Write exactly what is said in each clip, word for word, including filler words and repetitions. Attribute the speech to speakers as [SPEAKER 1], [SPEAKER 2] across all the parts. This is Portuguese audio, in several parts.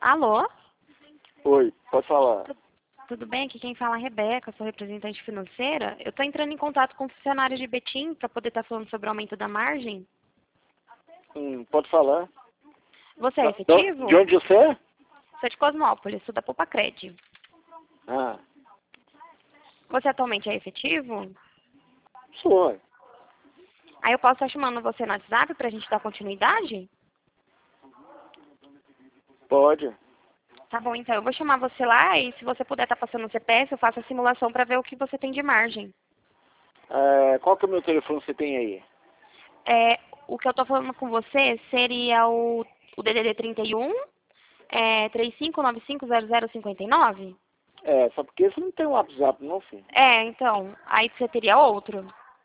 [SPEAKER 1] Alô?
[SPEAKER 2] Oi, pode falar.
[SPEAKER 1] Tu- Tudo bem? Aqui quem fala é a Rebeca, sou representante financeira. Eu estou entrando em contato com o funcionário de Betim para poder estar falando sobre o aumento da margem.
[SPEAKER 2] Hum, pode falar.
[SPEAKER 1] Você é
[SPEAKER 2] Da-
[SPEAKER 1] efetivo?
[SPEAKER 2] De onde você é?
[SPEAKER 1] Sou de Cosmópolis, sou da Popacred.
[SPEAKER 2] Ah,
[SPEAKER 1] Você atualmente é efetivo?
[SPEAKER 2] sou.
[SPEAKER 1] Aí eu posso estar chamando você no WhatsApp para a gente dar continuidade?
[SPEAKER 2] Pode.
[SPEAKER 1] Tá bom, então eu vou chamar você lá e se você puder estar passando o C P F, eu faço a simulação para ver o que você tem de margem.
[SPEAKER 2] É, qual que é o meu telefone que você tem aí?
[SPEAKER 1] É, o que eu estou falando com você seria o, o D D D trinta e um, é, três cinco nove cinco zero zero cinco nove?
[SPEAKER 2] É, só porque você não tem um WhatsApp, não, filho.
[SPEAKER 1] É, então, aí você teria outro.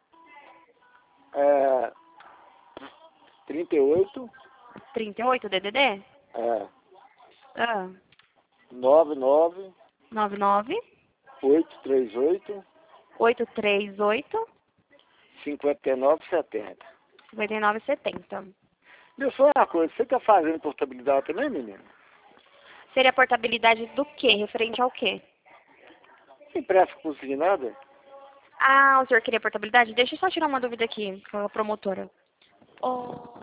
[SPEAKER 2] É, trinta e oito,
[SPEAKER 1] trinta e oito D D D?
[SPEAKER 2] é,
[SPEAKER 1] Ah,
[SPEAKER 2] nove nove,
[SPEAKER 1] nove nove
[SPEAKER 2] oito três oito,
[SPEAKER 1] oito três oito
[SPEAKER 2] cinco nove sete zero.
[SPEAKER 1] cinquenta e nove setenta.
[SPEAKER 2] Meu, só uma coisa, você tá fazendo portabilidade também, menino?
[SPEAKER 1] Seria a portabilidade do quê? Referente ao quê?
[SPEAKER 2] Você empresta consignada?
[SPEAKER 1] Ah, o senhor queria portabilidade? Deixa eu só tirar uma dúvida aqui com a promotora. Oh.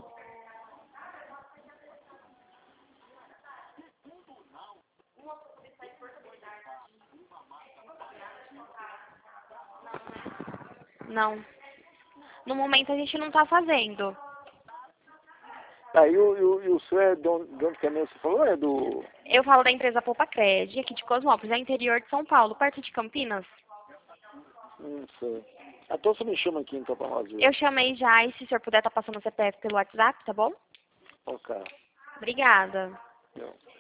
[SPEAKER 1] Não. No momento a gente não está fazendo.
[SPEAKER 2] Tá, e o, e o, e o senhor é de onde, de onde que é mesmo? Você falou? É do...
[SPEAKER 1] Eu falo da empresa Popacred, aqui de Cosmópolis, é interior de São Paulo, perto de Campinas.
[SPEAKER 2] Não sei. Então você me chama aqui então pra nós ver.
[SPEAKER 1] Eu chamei já e se o senhor puder estar passando o C P F pelo WhatsApp, tá bom?
[SPEAKER 2] Ok.
[SPEAKER 1] Obrigada.
[SPEAKER 2] Não.